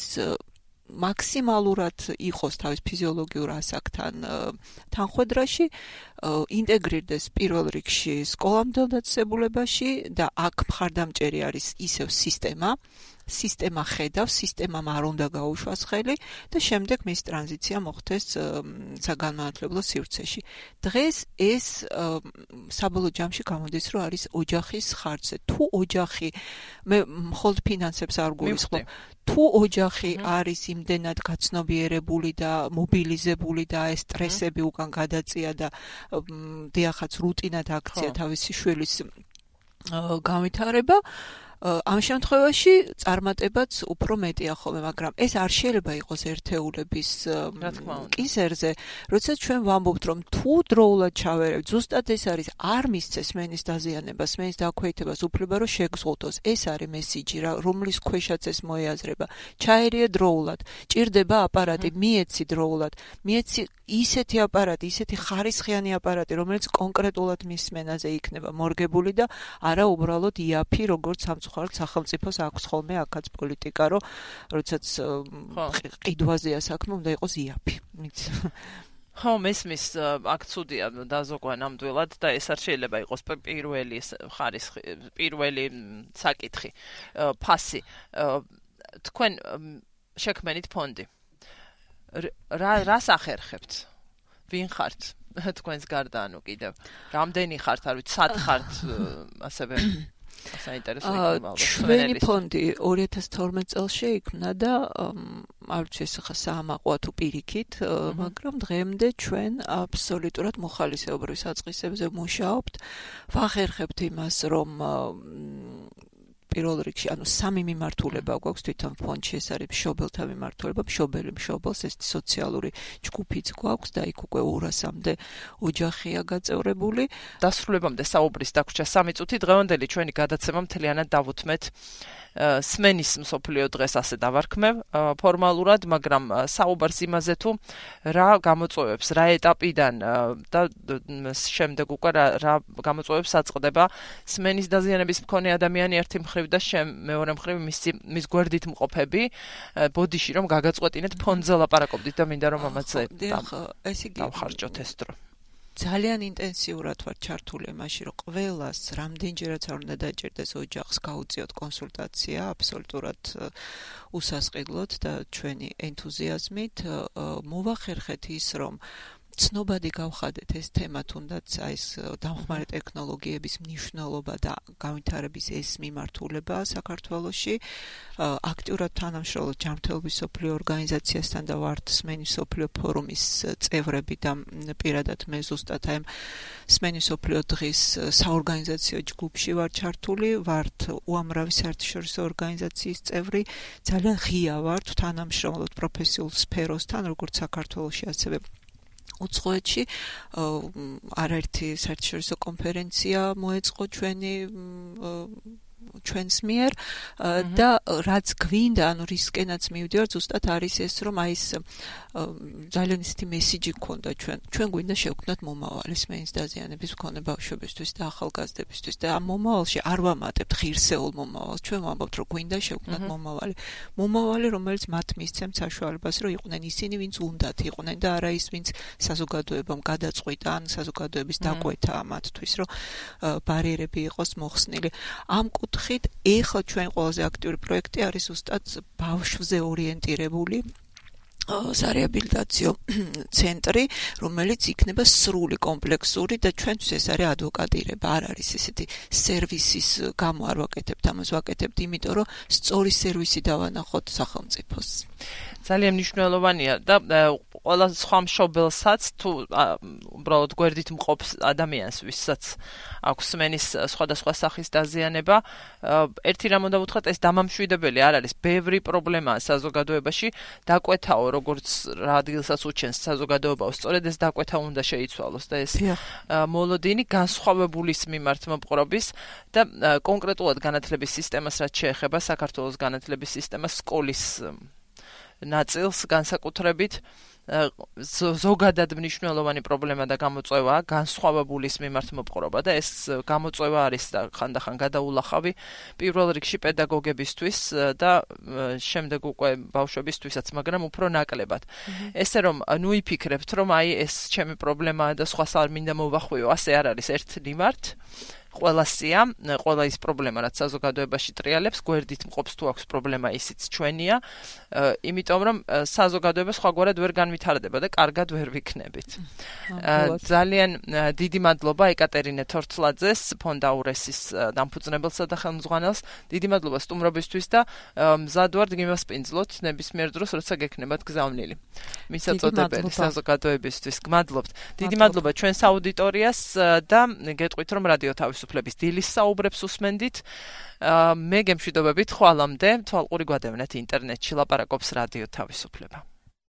მაქსიმალურად იყოს თავის ფიზიოლოგიურ ასაკთან თანხვედრაში, ინტეგრირდეს პირველ რიგში სკოლამდელ დაწესებულებაში და აქ მხარდამჭერი არის ისევ სისტემა, სისტემა ხედავს, სისტემამ არ უნდა გაუშვას ხელი და შემდეგ მის ტრანზიცია მოხდეს საგანმანათლებლო სივრცეში. დღეს ეს საბოლოო ჯამში გამოდის, რომ არის ოჯახის ხარჯზე. თუ ოჯახი, მე მხოლოდ ფინანსებს არ გულისხმობ, თუ ოჯახი არის იმდენად გაცნობიერებული და მობილიზებული და ეს სტრესები უკან გადაწია და დიახაც რუტინად აქცია თავისი შვილის განვითარება, ამ შემთხვევაში წარმატებაც უფრო მეტია ხოლმე, მაგრამ ეს არ შეიძლება იყოს ერთეულების კისერზე, როდესაც ჩვენ ვამბობთ, რომ თუ დროულად ჩავერევთ, ზუსტად ეს არის, არ მისცეს სმენის დაზიანებას, სმენის დაქვეითებას უფლება, რომ შეგზღუდოს. ეს არის მესიჯი, რომლის ქვეშაც ეს მოიაზრება. ჩაერიე დროულად, ჭირდება აპარატი, მიეცი დროულად, მიეცი ისეთი აპარატი, ისეთი ხარისხიანი აპარატი, რომელიც კონკრეტულად მის სმენაზე იქნება მორგებული და არა უბრალოდ იაფი, როგორც სამწუხაროდ სახელმწიფოს აქვს ხოლმე აქაც პოლიტიკა, რომ როდესაც ყიდვაზეა საქმე, უნდა იყოს იაფი. ხო, მესმის აქ ცუდია დაზოგვა ნამდვილად და ეს არ შეიძლება იყოს პირველი ხარისხი, პირველი საკითხი, ფასი. თქვენ შექმენით ფონდი. რა რას ახერხებთ? ვინ ხართ? თქვენს გარდა, ანუ კიდევ რამდენი ხართ, არ ვიცი, სად ხართ, ასევე საინტერესო იქნება. ჩვენი ფონდი ორი ათას თორმეტ წელს შეიქმნა და არ ვიცი ეს ხა საამაყოა თუ პირიქით, მაგრამ დღემდე ჩვენ აბსოლუტურად მოხალისეობრივ საწყისებზე მუშაობთ. ვახერხებთ იმას, რომ პირველ რიგში, ანუ სამი მიმართულება გვაქვს თვითონ ფონდში, ეს არის მშობელთა მიმართულება, მშობელი მშობელს, ეს სოციალური ჯგუფიც გვაქვს და იქ უკვე ორასამდე ოჯახია გაწევრებული. დასრულებამდე საუბრის დაგვრჩა სამი წუთი, დღევანდელი ჩვენი გადაცემა მთლიანად დავუთმეთ სმენის მსოფლიო დღეს ასე დავარქმევ ფორმალურად, მაგრამ საუბარს იმაზე თუ რა გამოწვევებს, რა ეტაპიდან და შემდეგ უკვე რა გამოწვევებს აწყდება სმენის დაზიანების მქონე ადამიანი ერთი მხრივ და მეორე მხრივ მის გვერდით მყოფები, ბოდიში რომ გაგაწყვეტინეთ ფონდზე ლაპარაკობდით და მინდა რომ ამაზე დავხარჯოთ ეს დრო. ძალიან ინტენსიურად ვარ ჩართული იმაში, რომ ყველას რამდენჯერაც არ უნდა დაჭერდეს ოჯახს გაუწიოთ კონსულტაცია, აბსოლუტურად უსასყიდლოდ და ჩვენი ენთუზიაზმით მოვახერხეთ ის, რომ ცნობადი გავხადეთ ეს თემა, თუნდაც აი ეს დამხმარე ტექნოლოგიების მნიშვნელობა და განვითარების ეს მიმართულება საქართველოში. აქტიურად თანამშრომლობ ჯანმრთელობის მსოფლიო ორგანიზაციასთან და ვართ სმენის მსოფლიო ფორუმის წევრები და პირადად მე ზუსტად აი სმენის მსოფლიო დღის საორგანიზაციო ჯგუფში ვარ ჩართული, ვართ უამრავი საერთაშორისო ორგანიზაციის წევრი, ძალიან ღია ვართ თანამშრომლობ პროფესიულ სფეროსთან, როგორც საქართველოში, ასევე უცხოეთში არაერთი საერთაშორისო კონფერენცია მოეწყო ჩვენი ჩვენს მიერ და რაც გვინდა, ანუ რისკენაც მივდივარ, ზუსტად არის ეს, რომ აი ეს ძალიან ისეთი მესიჯი გქონდა ჩვენ. ჩვენ გვინდა შევქმნათ მომავალი სმენის დაზიანების მქონე ბავშვებისთვის და ახალგაზრდებისთვის და ამ მომავალში არ ვამატებთ ღირსეულ მომავალს. ჩვენ ვამბობთ, რომ გვინდა შევქმნათ მომავალი. მომავალი, რომელიც მათ მისცემთ საშუალებას, რომ იყვნენ ისინი, ვინც უნდათ იყვნენ და არა ის, ვინც საზოგადოებამ გადაწყვიტა ან საზოგადოების დაკვეთა მათთვის, რომ ბარიერები იყოს მოხსნილი. ამ კუთხით ეხლა ჩვენ ყველაზე აქტიური პროექტი არის ზუსტად ბავშვზე ორიენტირებული სარეაბილიტაციო ცენტრი, რომელიც იქნება სრული კომპლექსური და ჩვენთვის ეს არის ადვოკატირება, არ არის ესეთი სერვისის გამო არ ვაკეთებთ, ამას ვაკეთებთ, იმიტომ რომ სწორი სერვისი დავანახოთ სახელმწიფოს. ძალიან მნიშვნელოვანია და ყველა სხვა მშობელსაც თუ უბრალოდ გვერდით მყოფ ადამიანს, ვისაც აქვს სმენის სხვადასხვა სახის დაზიანება, ერთი რამ უნდა ვუთხრათ, ეს დამამშვიდებელი არ არის, ბევრი პრობლემაა საზოგადოებაში, დაკვეთაო როგორც რა ადგილსაც უჩენს საზოგადოებაო, სწორედ ეს დაკვეთა უნდა შეიცვალოს და ეს მოლოდინი განსხვავებულის მიმართ მოპყრობის და კონკრეტულად განათლების სისტემას რაც შეეხება საქართველოს განათლების სისტემას სკოლის ნაწილს განსაკუთრებით ზოგადად მნიშვნელოვანი პრობლემა და გამოწვევაა განსხვავებულის მიმართ მოპყრობა და ეს გამოწვევა არის და ხანდახან გადაულახავი პირველ რიგში პედაგოგებისთვის და შემდეგ უკვე ბავშვებისთვისაც, მაგრამ უფრო ნაკლებად. ესე რომ ნუ იფიქრებთ, რომ აი ეს ჩემი პრობლემაა და სხვას არ მინდა მოვახვიო, ასე არ არის ერთ მიმართ. ყველასია, ყველა ის პრობლემა, რაც საზოგადოებაში ტრიალებს, გვერდით მყოფს თუ აქვს პრობლემა, ისიც ჩვენია, იმიტომ რომ საზოგადოება სხვაგვარად ვერ განვითარდება და კარგად ვერ ვიქნებით. ძალიან დიდი მადლობა ეკატერინე თორთლაძეს, ფონდ აურესის დამფუძნებელსა და ხელმძღვანელს. დიდი მადლობა სტუმრობისთვის და მზად ვართ გიმასპინძლოთ ნებისმიერ დროს, როცა გექნებათ გზავნილი. მისაწოდებელი საზოგადოებისთვის. გმადლობთ. დიდი მადლობა ჩვენს აუდიტორიას და გეტყვით, რომ რადიო თავისუფლების დილის საუბრებს უსმენდით. მე გემშვიდობებით ხვალამდე თვალყური გვადევნეთ ინტერნეტში ლაპარაკობს რადიო თავისუფლება.